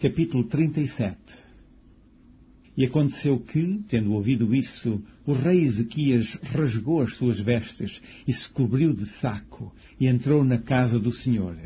Capítulo 37. E aconteceu que, tendo ouvido isso, o rei Ezequias rasgou as suas vestes e se cobriu de saco e entrou na casa do Senhor.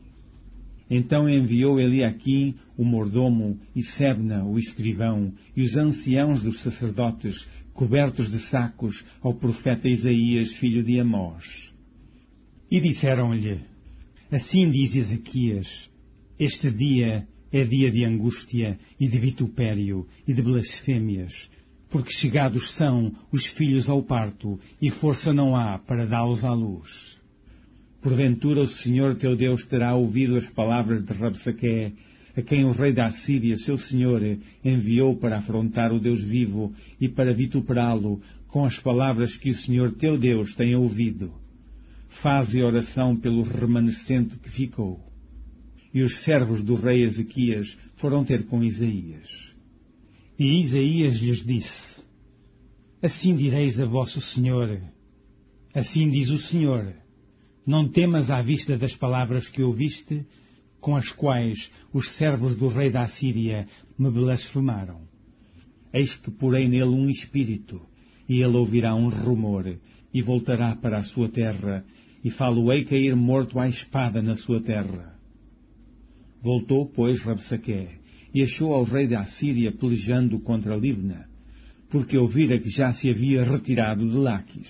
Então enviou Eliaquim, o mordomo, e Sebna, o escrivão, e os anciãos dos sacerdotes, cobertos de sacos, ao profeta Isaías, filho de Amós. E disseram-lhe: Assim diz Ezequias: Este dia é dia de angústia e de vitupério e de blasfêmias, porque chegados são os filhos ao parto e força não há para dá-los à luz. Porventura o Senhor teu Deus terá ouvido as palavras de Rabsaqué, a quem o rei da Assíria, seu senhor, enviou para afrontar o Deus vivo e para vituperá-lo com as palavras que o Senhor teu Deus tem ouvido. Faze oração pelo remanescente que ficou. E os servos do rei Ezequias foram ter com Isaías. E Isaías lhes disse: Assim direis a vosso senhor: Assim diz o Senhor: Não temas à vista das palavras que ouviste, com as quais os servos do rei da Assíria me blasfemaram. Eis que porei nele um espírito, e ele ouvirá um rumor, e voltará para a sua terra, e fá-lo-ei cair morto à espada na sua terra. Voltou, pois, Rabsaqué, e achou ao rei da Assíria pelejando contra Libna, porque ouvira que já se havia retirado de Laquis.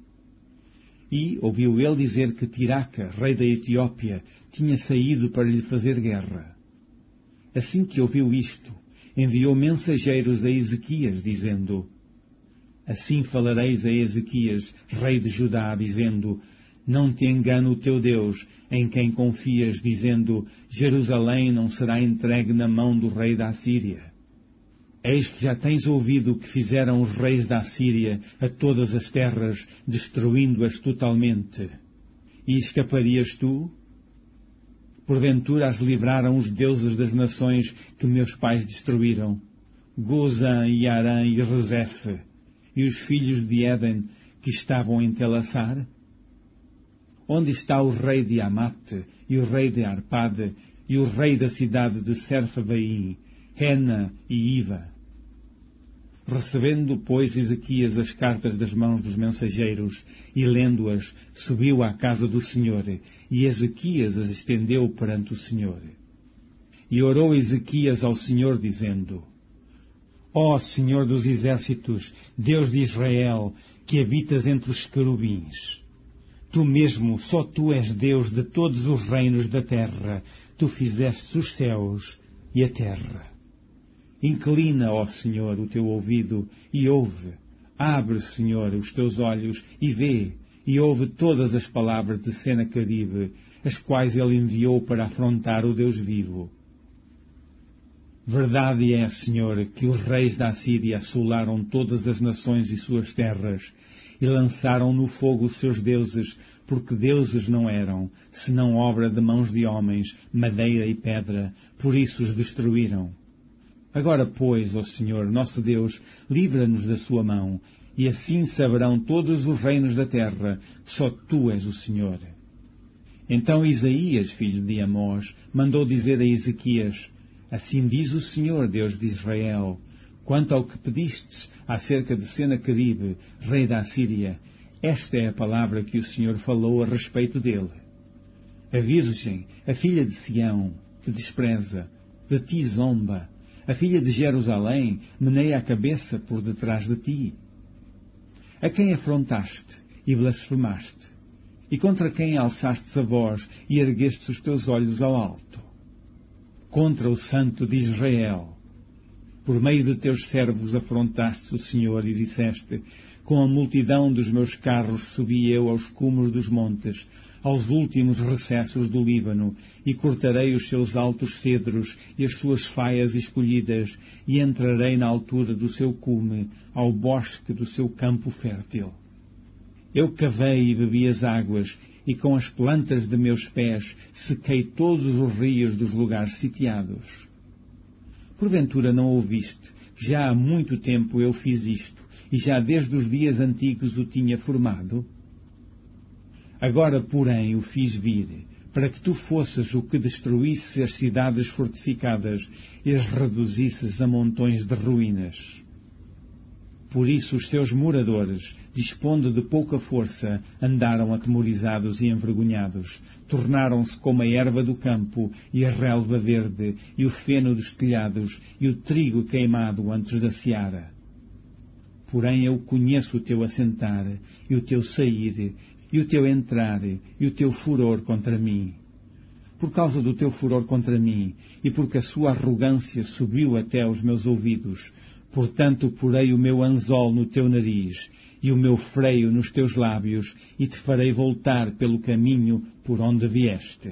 E ouviu ele dizer que Tiraca, rei da Etiópia, tinha saído para lhe fazer guerra. Assim que ouviu isto, enviou mensageiros a Ezequias, dizendo: Assim falareis a Ezequias, rei de Judá, dizendo: Não te engane o teu Deus, em quem confias, dizendo: Jerusalém não será entregue na mão do rei da Assíria. Eis que já tens ouvido o que fizeram os reis da Assíria a todas as terras, destruindo-as totalmente. E escaparias tu? Porventura as livraram os deuses das nações que meus pais destruíram, Gozã e Arã e Rezefe, e os filhos de Éden que estavam em Telassar? Onde está o rei de Amate, e o rei de Arpade, e o rei da cidade de Serfavaim, Hena e Iva? Recebendo, pois, Ezequias as cartas das mãos dos mensageiros, e lendo-as, subiu à casa do Senhor, e Ezequias as estendeu perante o Senhor. E orou Ezequias ao Senhor, dizendo: Ó Senhor dos exércitos, Deus de Israel, que habitas entre os querubins, Tu mesmo, só Tu és Deus de todos os reinos da terra. Tu fizeste os céus e a terra. Inclina, ó Senhor, o Teu ouvido e ouve. Abre, Senhor, os Teus olhos e vê, e ouve todas as palavras de Senaqueribe, as quais ele enviou para afrontar o Deus vivo. Verdade é, Senhor, que os reis da Assíria assolaram todas as nações e suas terras, e lançaram no fogo os seus deuses, porque deuses não eram, senão obra de mãos de homens, madeira e pedra, por isso os destruíram. Agora, pois, ó Senhor, nosso Deus, livra-nos da sua mão, e assim saberão todos os reinos da terra que só Tu és o Senhor. Então Isaías, filho de Amós, mandou dizer a Ezequias: Assim diz o Senhor, Deus de Israel: Quanto ao que pedistes acerca de Senaqueribe, rei da Assíria, esta é a palavra que o Senhor falou a respeito dele. A virgem, a filha de Sião, te despreza, de ti zomba. A filha de Jerusalém meneia a cabeça por detrás de ti. A quem afrontaste e blasfemaste? E contra quem alçastes a voz e erguestes os teus olhos ao alto? Contra o Santo de Israel. Por meio de teus servos afrontastes o Senhor e disseste: Com a multidão dos meus carros subi eu aos cumes dos montes, aos últimos recessos do Líbano, e cortarei os seus altos cedros e as suas faias escolhidas, e entrarei na altura do seu cume, ao bosque do seu campo fértil. Eu cavei e bebi as águas, e com as plantas de meus pés sequei todos os rios dos lugares sitiados. Porventura não ouviste? Já há muito tempo eu fiz isto, e já desde os dias antigos o tinha formado. Agora, porém, o fiz vir, para que tu fosses o que destruísse as cidades fortificadas e as reduzisses a montões de ruínas. Por isso os seus moradores, dispondo de pouca força, andaram atemorizados e envergonhados, tornaram-se como a erva do campo e a relva verde, e o feno dos telhados, e o trigo queimado antes da seara. Porém eu conheço o teu assentar, e o teu sair, e o teu entrar, e o teu furor contra mim. Por causa do teu furor contra mim, e porque a sua arrogância subiu até aos meus ouvidos, portanto porei o meu anzol no teu nariz, e o meu freio nos teus lábios, e te farei voltar pelo caminho por onde vieste.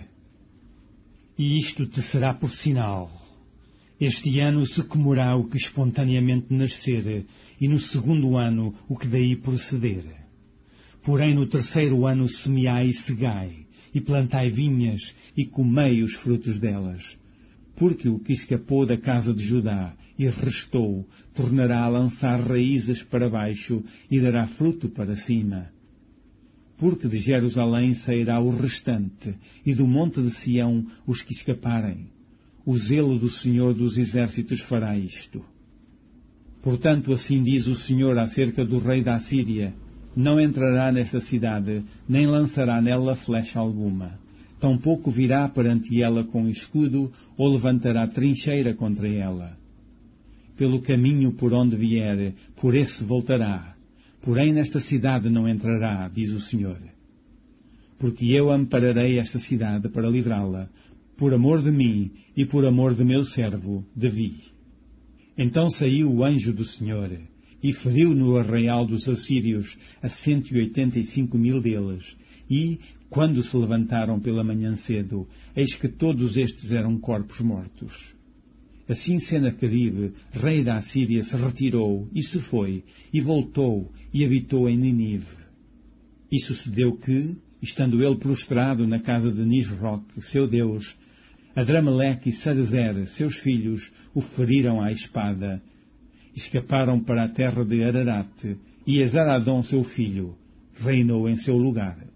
E isto te será por sinal. Este ano se comerá o que espontaneamente nascer, e no segundo ano o que daí proceder. Porém no terceiro ano semeai e segai, e plantai vinhas, e comei os frutos delas. Porque o que escapou da casa de Judá e restou, tornará a lançar raízes para baixo e dará fruto para cima. Porque de Jerusalém sairá o restante, e do monte de Sião os que escaparem. O zelo do Senhor dos Exércitos fará isto. Portanto, assim diz o Senhor acerca do rei da Assíria: não entrará nesta cidade, nem lançará nela flecha alguma. Tampouco virá perante ela com escudo, ou levantará trincheira contra ela. Pelo caminho por onde vier, por esse voltará. Porém nesta cidade não entrará, diz o Senhor. Porque eu ampararei esta cidade para livrá-la, por amor de mim e por amor de meu servo, Davi. Então saiu o anjo do Senhor, e feriu no arraial dos assírios a 185.000 deles, e, quando se levantaram pela manhã cedo, eis que todos estes eram corpos mortos. Assim Senaqueribe, rei da Assíria, se retirou, e se foi, e voltou, e habitou em Nínive. E sucedeu que, estando ele prostrado na casa de Nisroque, seu Deus, Adrameleque e Sarezer, seus filhos, o feriram à espada. Escaparam para a terra de Ararate, e Esaradom, seu filho, reinou em seu lugar.